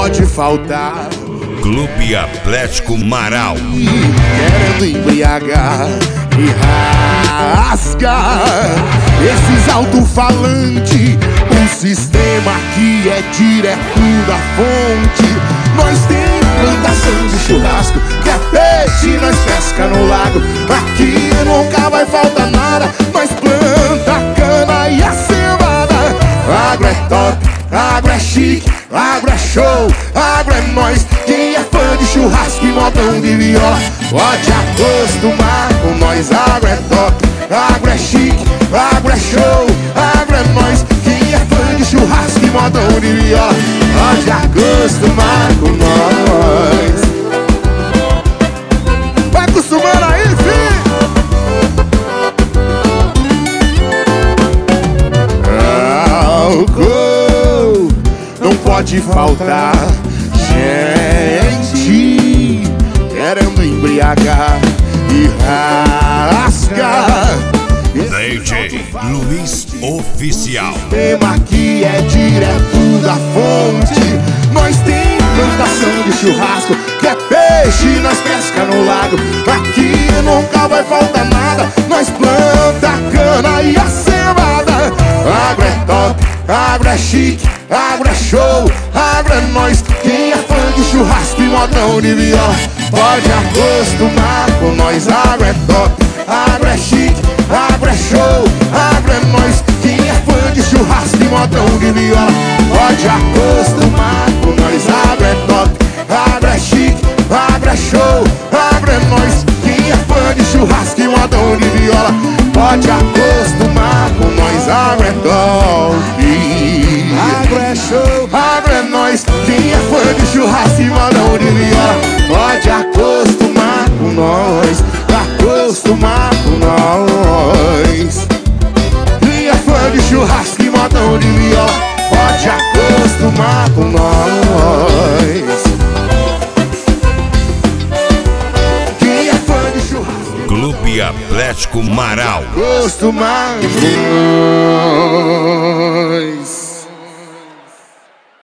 pode faltar. Clube Atlético Marau, Querendo embriagar e rasgar esses alto-falante. O sistema aqui é direto da fonte. Nós tem plantação de churrasco, que é peixe, nós pesca no lago. Aqui nunca vai faltar nada. Nós planta cana e a cevada. Agro é top, agro é chique, agro é show, agro é nós. Quem é fã de churrasco e modão de viola pode acostumar com nós. Agro é top, agro é chique, agro é show, agro é nós. Quem é fã de churrasco e modão de viola pode acostumar com nós. Vai acostumando aí, filho. Álcool não pode faltar. Gente querendo embriagar e rasgar. DJ Luiz Oficial. O tema aqui é direto da fonte. Nós tem plantação de churrasco, que é peixe, nós pesca no lago. Aqui nunca vai faltar nada. Nós planta cana e a cevada. Agro é top, agro é chique, agro é show, agro é nós. Quem é fã de churrasco e modão de viola pode acostumar com nós. Agro é top, agro é chique, agro é show, agro é nós. Quem é fã de churrasco e modão de viola pode acostumar com nós. Agro é top, agro é chique, agro é show, agro é nós. Quem é fã de churrasco e modão de viola pode acostumar com nós. Agro é top, agro é show, agro é nós. Quem é fã de churrasco e modão de viola pode acostumar com nós. Acostumar com nós. Quem é fã de churrasco e modão de viola pode acostumar com nós. Quem é fã de churrasco, Clube Atlético Marau. acostumar com nós.